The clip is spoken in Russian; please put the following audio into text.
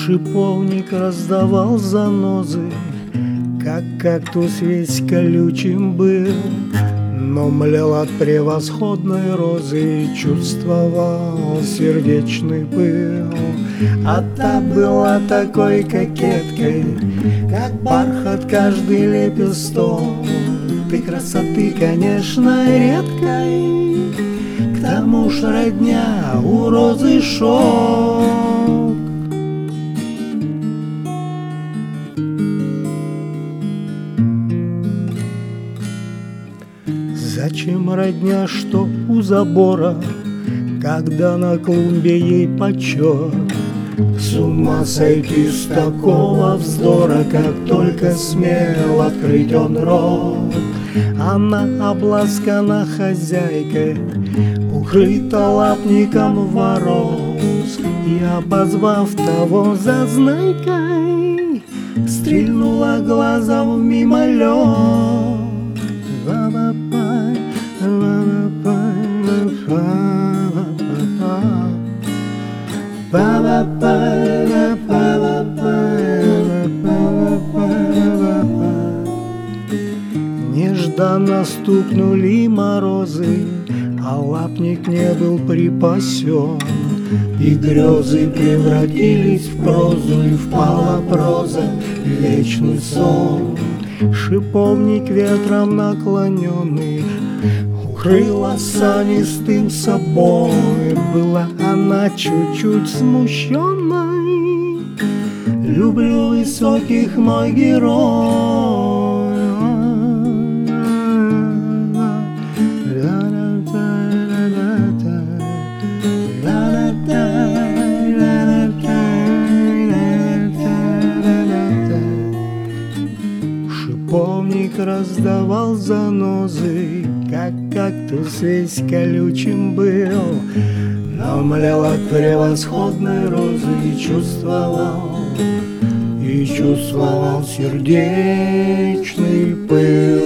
Шиповник раздавал занозы, как кактус весь колючим был, но млел от превосходной розы и чувствовал сердечный пыл. А та была такой кокеткой, как бархат каждый лепесток. Ты красоты, конечно, редкой, к тому ж родня у розы шок. Зачем родня, что у забора, когда на клумбе ей почет? С ума сойти с такого вздора, как только смел открыть он рот. Она обласкана хозяйкой, укрыта лапником ворос, и, обозвав того зазнайкой, стрельнула глазом в мимолет. Нежданно стукнули морозы, а лапник не был припасен, и грезы превратились в прозу, и впала проза в вечный сон. Шиповник ветром наклоненный укрыл осанистым собой. Была она чуть-чуть смущенной, люблю высоких мой герой. Шиповник раздавал занозы, как кактус весь колючим был, но млел от превосходной розы и чувствовал сердечный пыл.